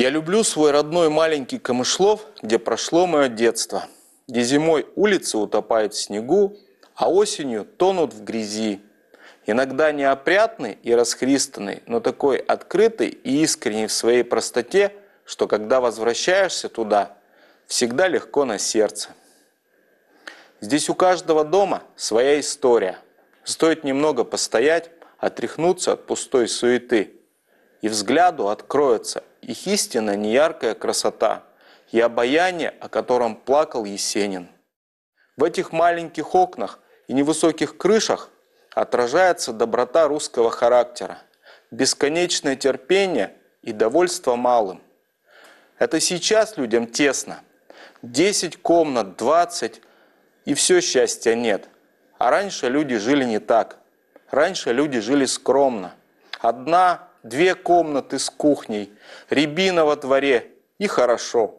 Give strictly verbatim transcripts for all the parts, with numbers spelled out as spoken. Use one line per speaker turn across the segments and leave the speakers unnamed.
Я люблю свой родной маленький Камышлов, где прошло мое детство, где зимой улицы утопают в снегу, а осенью тонут в грязи. Иногда неопрятный и расхристанный, но такой открытый и искренний в своей простоте, что когда возвращаешься туда, всегда легко на сердце. Здесь у каждого дома своя история. Стоит немного постоять, отряхнуться от пустой суеты, и взгляду откроется их истинно неяркая красота и обаяние, о котором плакал Есенин. В этих маленьких окнах и невысоких крышах отражается доброта русского характера, бесконечное терпение и довольство малым. Это сейчас людям тесно. Десять комнат, двадцать, и все счастья нет. А раньше люди жили не так. Раньше люди жили скромно. Одна, две комнаты с кухней, рябина во дворе, и хорошо.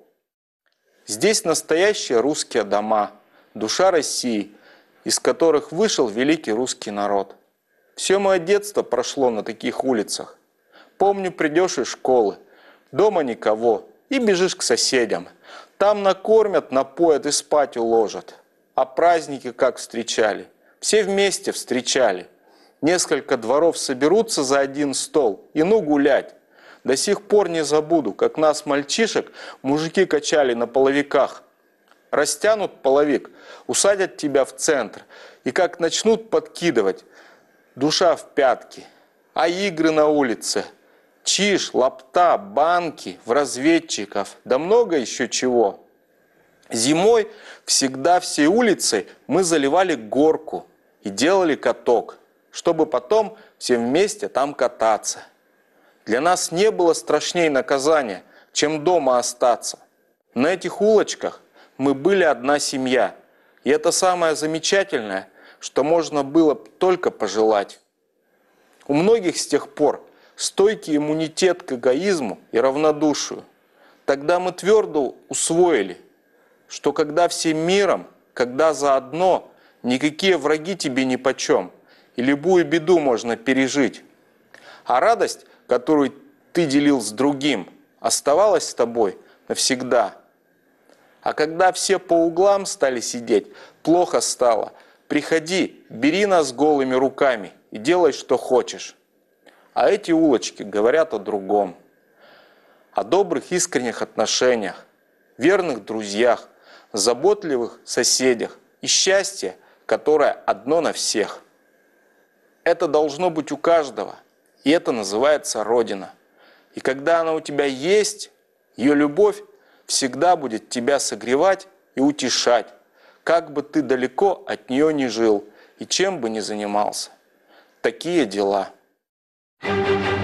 Здесь настоящие русские дома, душа России, из которых вышел великий русский народ. Все мое детство прошло на таких улицах. Помню, придешь из школы, дома никого, и бежишь к соседям. Там накормят, напоят и спать уложат. А праздники как встречали? Все вместе встречали. Несколько дворов соберутся за один стол, и ну гулять. До сих пор не забуду, как нас, мальчишек, мужики качали на половиках. Растянут половик, усадят тебя в центр, и как начнут подкидывать, душа в пятки. А игры на улице? Чиж, лапта, банки, в разведчиков, да много еще чего. Зимой всегда всей улицей мы заливали горку и делали каток, чтобы потом все вместе там кататься. Для нас не было страшней наказания, чем дома остаться. На этих улочках мы были одна семья, и это самое замечательное, что можно было только пожелать. У многих с тех пор стойкий иммунитет к эгоизму и равнодушию. Тогда мы твердо усвоили, что когда всем миром, когда заодно, никакие враги тебе нипочем, и любую беду можно пережить. А радость, которую ты делил с другим, оставалась с тобой навсегда. А когда все по углам стали сидеть, плохо стало. Приходи, бери нас голыми руками и делай, что хочешь. А эти улочки говорят о другом. О добрых искренних отношениях, верных друзьях, заботливых соседях и счастье, которое одно на всех. Это должно быть у каждого, и это называется Родина. И когда она у тебя есть, ее любовь всегда будет тебя согревать и утешать, как бы ты далеко от нее ни жил и чем бы ни занимался. Такие дела. Thank you.